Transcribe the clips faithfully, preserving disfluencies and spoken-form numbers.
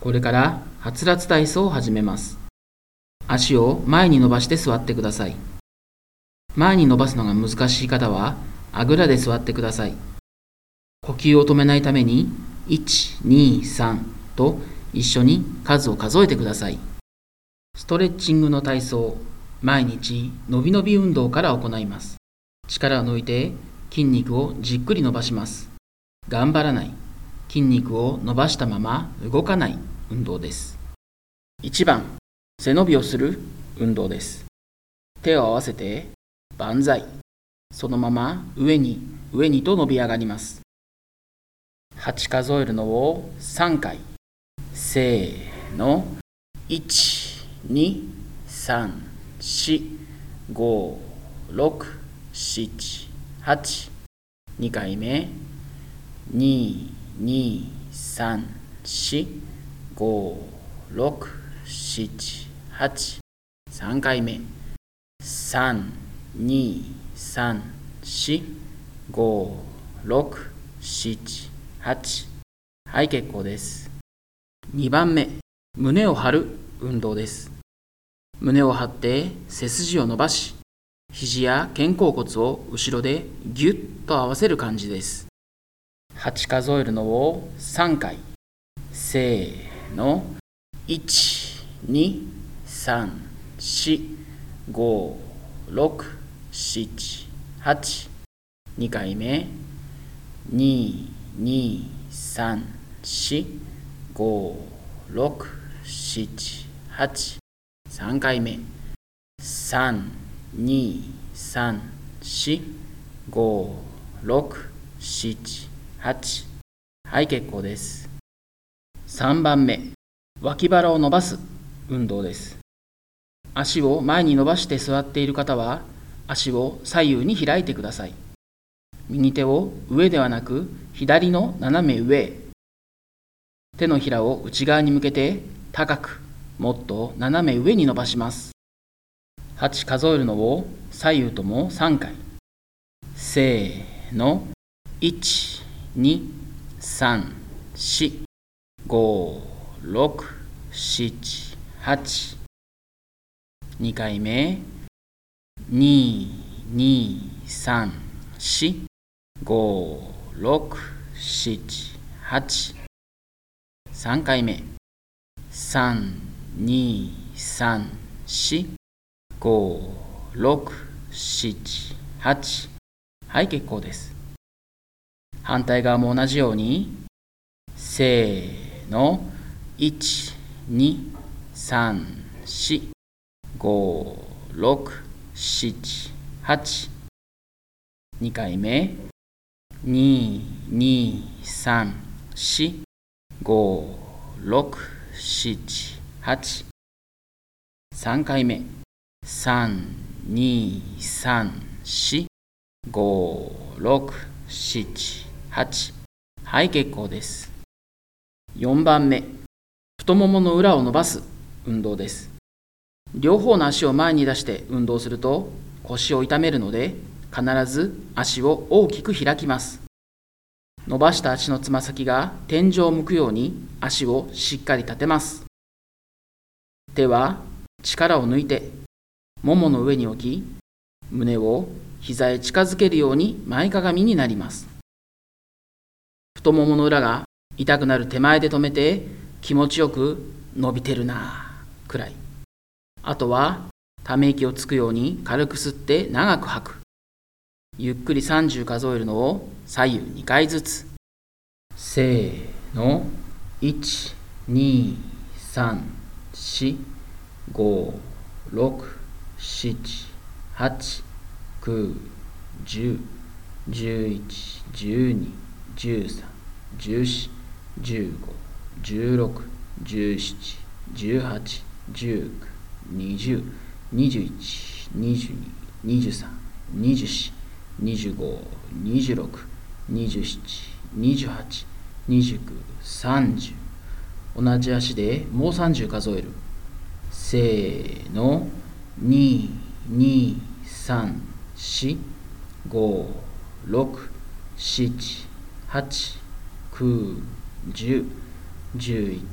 これからはつらつ体操を始めます。足を前に伸ばして座ってください。前に伸ばすのが難しい方は、あぐらで座ってください。呼吸を止めないために、いち、に、さんと一緒に数を数えてください。ストレッチングの体操、毎日伸び伸び運動から行います。力を抜いて筋肉をじっくり伸ばします。頑張らない、筋肉を伸ばしたまま動かない運動です。いちばん、背伸びをする運動です。手を合わせて万歳。そのまま上に上にと伸び上がります。はち数えるのをさんかい。せーの。いち、に、さん、よん、ご、ろく、なな、はち。にかいめ。に、に、さん、よん、ご、ろく、なな、はち。さんかいめ。さん、に、さん、よん、ご、ろく、なな、はち。はい、結構です。にばんめ、胸を張る運動です。胸を張って背筋を伸ばし、肘や肩甲骨を後ろでぎゅっと合わせる感じです。はち数えるのをさんかい。せーの。いち、に、さん、よん、ご、ろく、なな、はち。にかいめ。に、に、さん、よん、ご、ろく、なな、はち。さんかいめ。さん、に、さん、よん、ご、ろく、なな、はち。はい、結構です。さんばんめ、脇腹を伸ばす運動です。足を前に伸ばして座っている方は、足を左右に開いてください。右手を上ではなく、左の斜め上へ。手のひらを内側に向けて、高く、もっと斜め上に伸ばします。はち数えるのを左右ともさんかい。せーの。いち、に、さん、よん、ご、ろく、なな、はち。にかいめ。に、に、さん、よん、ご、ろく、なな、はち。さんかいめ。さん、に、さん、よん、ご、ろく、なな、はち。はい、結構です。反対側も同じように。せーの。いち、に、さん、よん、ご、ろく、なな、はち。にかいめ。に、に、さん、よん、ご、ろく、なな、はち。さんかいめ。さん、に、さん、よん、ご、ろく、なな、はち。はい、結構です。よんばんめ、太ももの裏を伸ばす運動です。両方の足を前に出して運動すると腰を痛めるので、必ず足を大きく開きます。伸ばした足のつま先が天井を向くように足をしっかり立てます。手は力を抜いてももの上に置き、胸を膝へ近づけるように前かがみになります。太ももの裏が痛くなる手前で止めて、気持ちよく伸びてるなくらい。あとはため息をつくように軽く吸って長く吐く。ゆっくりさんじゅう数えるのを左右にかいずつ。せーの。いち、に、さん、よん、ご、ろく、なな、はち、きゅう、じゅう、じゅういち、じゅうに、じゅうさん、じゅうよん、じゅうご、じゅうろく、じゅうなな、じゅうはち、じゅうきゅう、にじゅう、にじゅういち、にじゅうに、にじゅうさん、にじゅうよん、にじゅうご、にじゅうろく、にじゅうなな、にじゅうはち、にじゅうきゅう、さんじゅう。同じ足でもうさんじゅう数える。せーの。に、に、さん、よん、ご、ろく、なな、はち、きゅう、じゅう、じゅういち、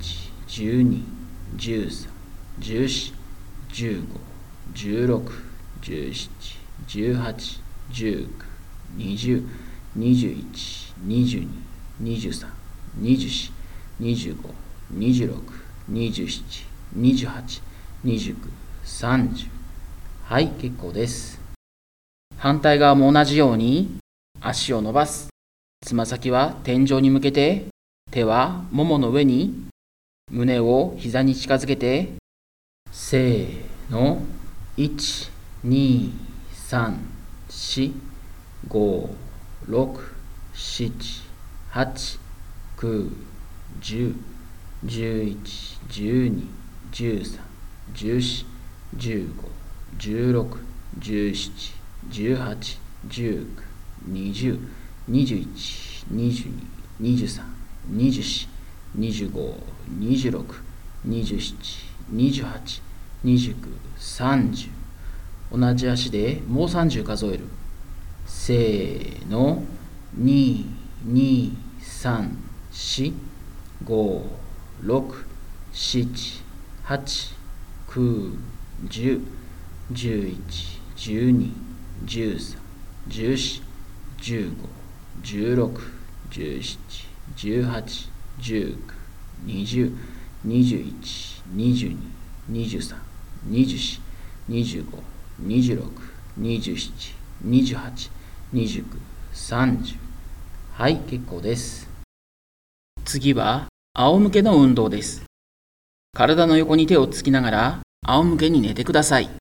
じゅうに、じゅうさん、じゅうよん、じゅうご、じゅうろく、じゅうなな、じゅうはち、じゅうきゅう、にじゅう、にじゅういち、にじゅうに、にじゅうさん、にじゅうよん、にじゅうご、にじゅうろく、にじゅうなな、にじゅうはち、にじゅうきゅう、さんじゅう。はい、結構です。反対側も同じように足を伸ばす。つま先は天井に向けて、手はももの上に、胸を膝に近づけて、せーの、いち、に、さん、よん、ご、ろく、なな、はち、きゅう、じゅう、じゅういち、じゅうに、じゅうさん、じゅうよん、じゅうご、じゅうろく、じゅうなな、じゅうはち、じゅうきゅう、にじゅう、にじゅういち、にじゅうに、にじゅうさん、にじゅうよん、にじゅうご、にじゅうろく、にじゅうなな、にじゅうはち、にじゅうきゅう、さんじゅう。同じ足でもうさんじゅう数える。せーの、に、に、さん、よん、ご、ろく、なな、はち、きゅう、じゅう、じゅういち、じゅうに、じゅうさん、じゅうよん、じゅうご、じゅうろく、じゅうなな、じゅうはち、じゅうきゅう、にじゅう、にじゅういち、にじゅうに、にじゅうさん、にじゅうよん、にじゅうご、にじゅうろく、にじゅうなな、にじゅうはち、にじゅうきゅう、さんじゅう。はい、結構です。次は仰向けの運動です。体の横に手をつきながら仰向けに寝てください。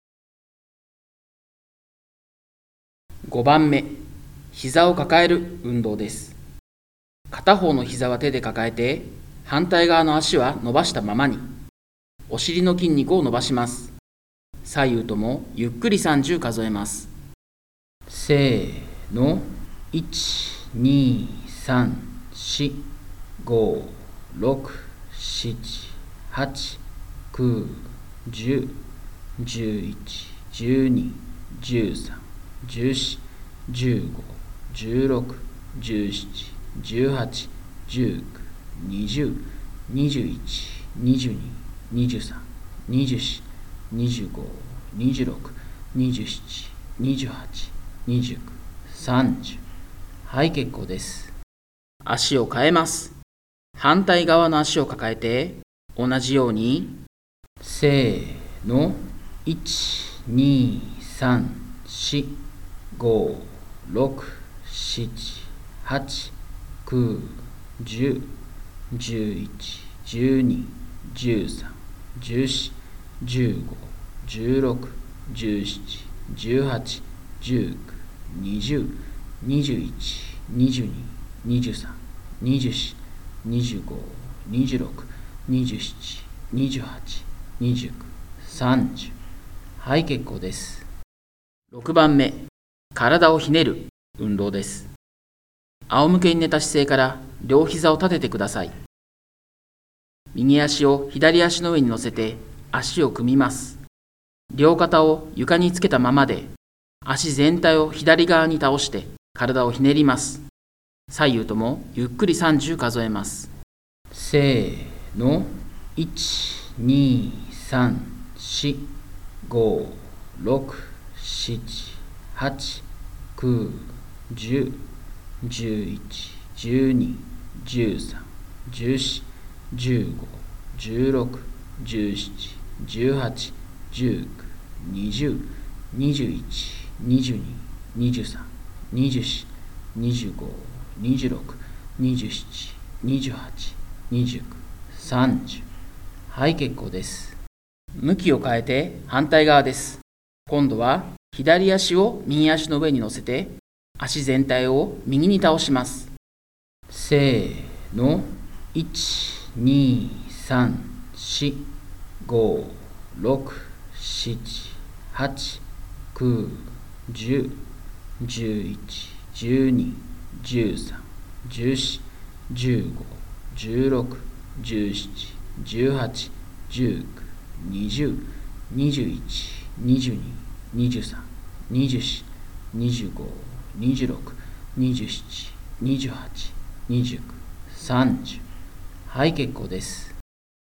ごばんめ、膝を抱える運動です。片方の膝は手で抱えて、反対側の足は伸ばしたままに、お尻の筋肉を伸ばします。左右ともゆっくりさんじゅう数えます。せーの、いち、に、さん、よん、ご、ろく、なな、はち、きゅう、じゅう、じゅういち、じゅうに、じゅうさん、じゅうよん、じゅうご、じゅうろく、じゅうなな、じゅうはち、じゅうきゅう、にじゅう、にじゅういち、にじゅうに、にじゅうさん、にじゅうよん、にじゅうご、にじゅうろく、にじゅうなな、にじゅうはち、にじゅうきゅう、さんじゅう。はい、結構です。足を変えます。反対側の足を抱えて、同じように、せーの、いち、に、さん、よん、ご、ろく、なな、はち、きゅう、じゅう、じゅういち、じゅうに、じゅうさん、じゅうよん、じゅうご、じゅうろく、じゅうなな、じゅうはち、じゅうきゅう、にじゅう、にじゅういち、にじゅうに、にじゅうさん、にじゅうよん、にじゅうご、にじゅうろく、にじゅうなな、にじゅうはち、にじゅうきゅう、さんじゅう。はい、結構です。ろくばんめ、体をひねる運動です。仰向けに寝た姿勢から両膝を立ててください。右足を左足の上に乗せて足を組みます。両肩を床につけたままで、足全体を左側に倒して体をひねります。左右ともゆっくりさんじゅう数えます。せーの、いち、に、さん、よん、ご、ろく、なな、はち、きゅう、じゅう、じゅういち、じゅうに、じゅうさん、じゅうよん、じゅうご、じゅうろく、じゅうなな、じゅうはち、じゅうきゅう、にじゅう、にじゅういち、にじゅうに、にじゅうさん、にじゅうよん、にじゅうご、にじゅうろく、にじゅうなな、にじゅうはち、にじゅうきゅう、さんじゅう。はい、結構です。向きを変えて反対側です。今度は左足を右足の上に乗せて、足全体を右に倒します。せーの、いち、に、さん、よん、ご、ろく、なな、はち、きゅう、じゅう、じゅういち、じゅうに、じゅうさん、じゅうよん、じゅうご、じゅうろく、じゅうなな、じゅうはち、じゅうきゅう、にじゅう、にじゅういち、にじゅうに、にじゅうさん、にじゅうよん、にじゅうご、にじゅうろく、にじゅうなな、にじゅうはち、にじゅうきゅう、さんじゅう。はい、結構です。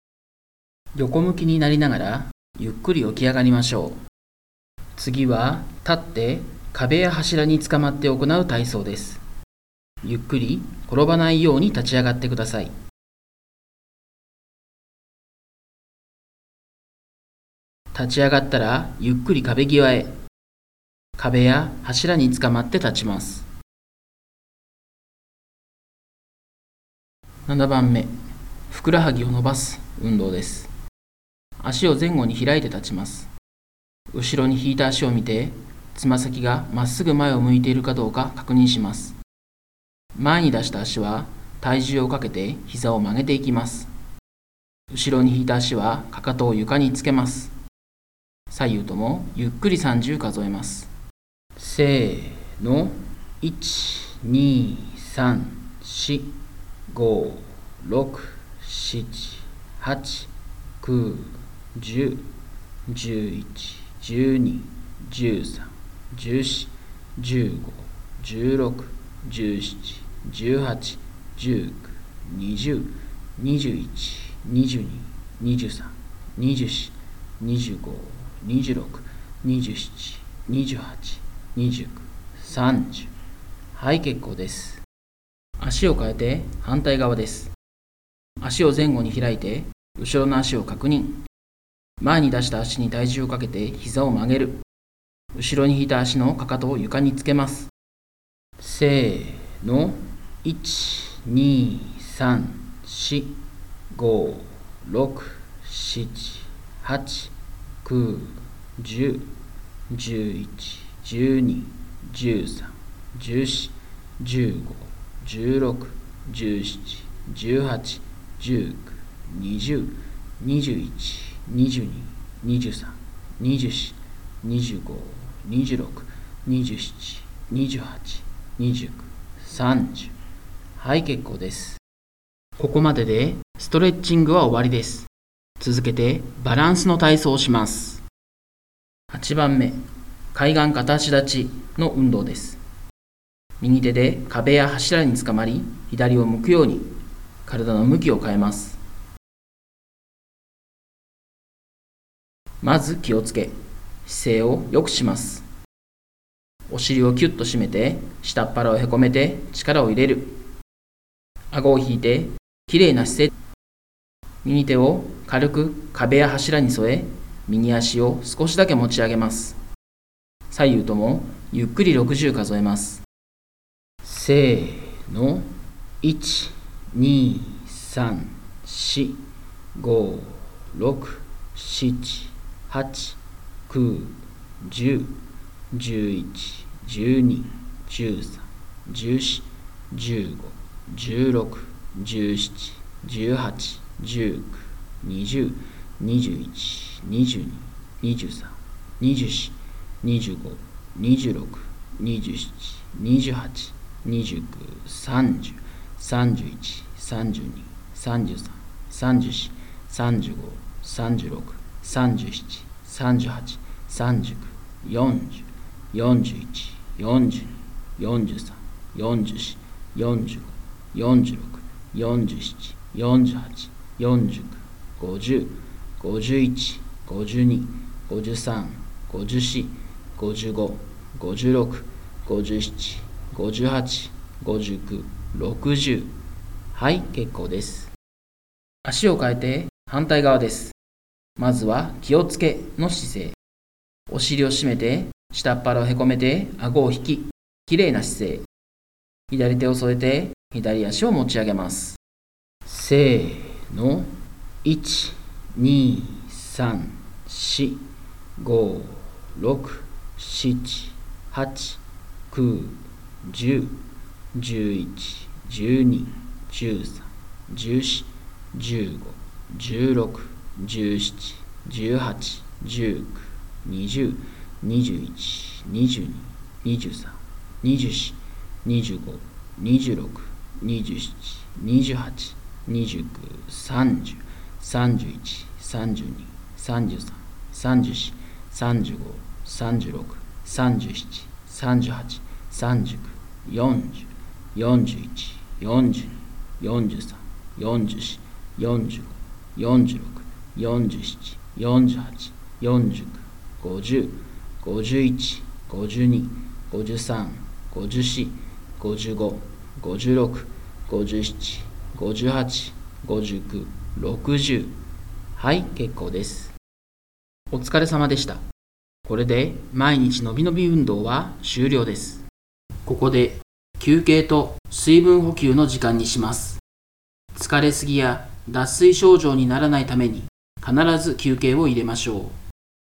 横向きになりながらゆっくり起き上がりましょう。次は立って壁や柱につかまって行う体操です。ゆっくり転ばないように立ち上がってください。立ち上がったらゆっくり壁際へ。壁や柱につかまって立ちます。ななばんめ、ふくらはぎを伸ばす運動です。足を前後に開いて立ちます。後ろに引いた足を見て、つま先がまっすぐ前を向いているかどうか確認します。前に出した足は体重をかけて膝を曲げていきます。後ろに引いた足はかかとを床につけます。左右ともゆっくりさんじゅう数えます。せーの、いち、に、さん、し、ご、ろく、しち、はち、きゅう、じゅう、じゅういち、じゅうに、じゅうさん、じゅうよん、じゅうご、じゅうろく、じゅうなな、じゅうはち、じゅうきゅう、にじゅう、にじゅういち、にじゅうに、にじゅうさん、にじゅうよん、にじゅうご、にじゅうろく、にじゅうなな、にじゅうはち、にじゅうきゅう、さんじゅう。はい、結構です。足を変えて反対側です。足を前後に開いて、後ろの足を確認。前に出した足に体重をかけて膝を曲げる。後ろに引いた足のかかとを床につけます。せーの、いち、に、さん、し、ご、ろく、しち、はち、きゅう、じゅう、じゅういち、じゅうに、じゅうさん、じゅうよん、じゅうご、じゅうろく、じゅうなな、じゅうはち、じゅうきゅう、にじゅう、にじゅういち、にじゅうに、にじゅうさん、にじゅうよん、にじゅうご、にじゅうろく、にじゅうなな、にじゅうはち、にじゅうきゅう、さんじゅう。はい、結構です。ここまででストレッチングは終わりです。続けてバランスの体操をします。はちばんめ、海岸片足立ちの運動です。右手で壁や柱につかまり、左を向くように体の向きを変えます。まず気をつけ、姿勢を良くします。お尻をキュッと締めて、下っ腹をへこめて力を入れる。顎を引いて、きれいな姿勢。右手を軽く壁や柱に添え、右足を少しだけ持ち上げます。左右ともゆっくりろくじゅう数えます。せーの、いち、に、さん、し、ご、ろく、しち、はち、きゅう、じゅう、じゅういち、じゅうに、じゅうさん、じゅうよん、じゅうご、じゅうろく、じゅうなな、じゅうはち、じゅうきゅう、にじゅう、にじゅういち、にじゅうに、にじゅうさん、にじゅうよん、にじゅうご、にじゅうろく、にじゅうなな、にじゅうはち、にじゅうきゅう、さんじゅう、さんじゅういち、さんじゅうに、さんじゅうさん、さんじゅうよん、さんじゅうご、さんじゅうろく、さんじゅうなな、さんじゅうはち、さんじゅうきゅう、よんじゅう、よんじゅういち、よんじゅうに、よんじゅうさん、よんじゅうよん、よんじゅうご、よんじゅうろく、よんじゅうなな、よんじゅうはち、よんじゅうきゅう、ごじゅう、ごじゅういち、ごじゅうに、ごじゅうさん、ごじゅうよん、ごじゅうご、ごじゅうろく、ごじゅうなな、ごじゅうはち、ごじゅうきゅう、ろくじゅう。はい、結構です。足を変えて反対側です。まずは気をつけの姿勢。お尻を締めて、下っ腹をへこめて、顎を引き、きれいな姿勢。左手を添えて、左足を持ち上げます。せーの、いち、に、さん、し、ご、ろく、しち、はち、きゅう、じゅう、じゅういち、じゅうに、じゅうさん、じゅうよん、じゅうご、じゅうろく、じゅうなな、じゅうはち、じゅうきゅう、にじゅう、にじゅういち、にじゅうに、にじゅうさん、にじゅうよん、にじゅうご、にじゅうろく、にじゅうなな、にじゅうはち、にじゅうきゅう、さんじゅう、さんじゅういち、さんじゅうに、さんじゅうさん、さんじゅうよん、さんじゅうご、さんじゅうろく、さんじゅうなな、さんじゅうはち、さんじゅうきゅう、よんじゅう、よんじゅういち、よんじゅうに、よんじゅうさん、よんじゅうよん、よんじゅうご、よんじゅうろく、 よんじゅうなな、よんじゅうはち、よんじゅうきゅう、ごじゅう、ごじゅういち、ごじゅうに、ごじゅうさん、ごじゅうよん、ごじゅうご、ごじゅうろく、ごじゅうなな、ごじゅうはち、ごじゅうきゅう、ろくじゅう。はい、結構です。お疲れ様でした。これで毎日のびのび運動は終了です。ここで休憩と水分補給の時間にします。疲れすぎや脱水症状にならないために必ず休憩を入れましょう。